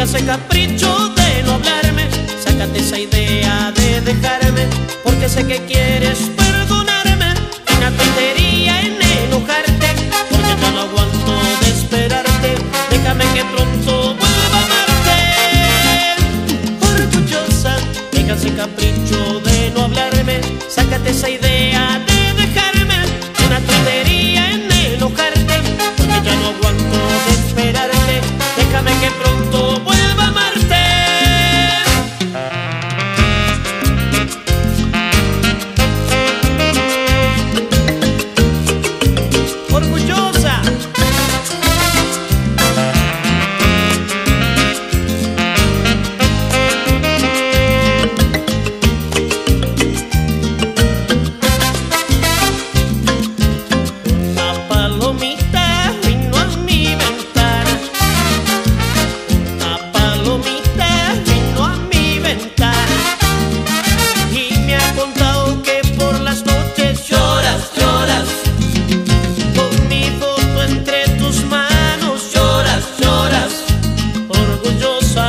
deja ese capricho de no hablarme, sácate esa idea de dejarme, porque sé que quieres perdonarme. Una tontería en enojarte, porque ya no aguanto de esperarte. Déjame que pronto vuelva a amarte. Orgullosa, deja ese capricho de no hablarme, sácate esa idea de dejarme. Una tontería en enojarte, porque ya no aguanto de esperarte. Déjame que pronto vuelva a amarte. Orgullosa. Una palomita vino a mi ventana. Una palomita vino a mi ventana y me ha contado que por las noches lloras, lloras. Con mi foto entre tus manos lloras, lloras. Orgullosa,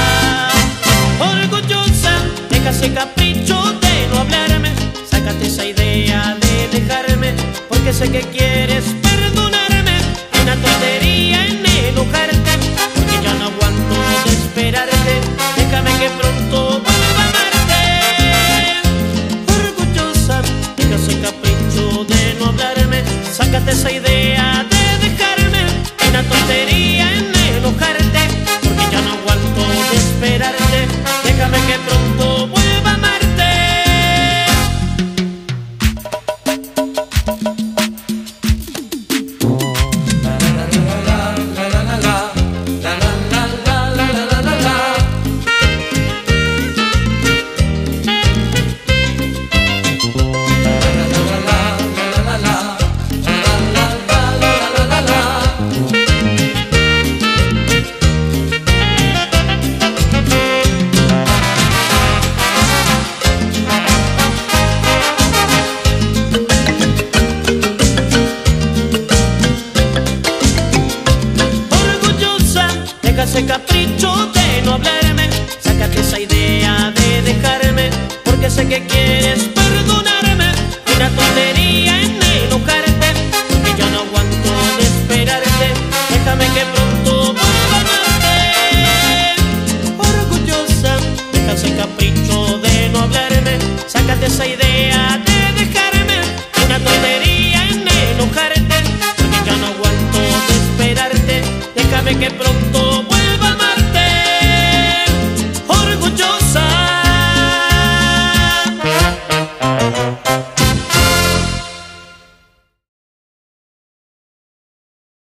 orgullosa, deja ese capricho de no hablarme, sácate esa idea de dejarme, porque sé que quieres perdonarme. Una tontería en enojarte, porque ya no aguanto de esperarte. Déjame que pronto vuelva a amarte. Orgullosa, deja ese capricho de no hablarme, sácate esa idea de dejarme. Una tontería en enojarte, porque ya no aguanto de esperarte. Déjame que pronto vuelva a amarte. Deja ese capricho de no hablarme, sácate esa idea de dejarme, porque sé que quieres perdonarme. Una tontería en enojarte, porque ya no aguanto de esperarte. Déjame que pronto vuelva a amarte. Orgullosa, deja ese capricho de no hablarme, sácate esa idea de dejarme. Una tontería en enojarte, porque ya no aguanto de esperarte. Déjame que pronto vuelva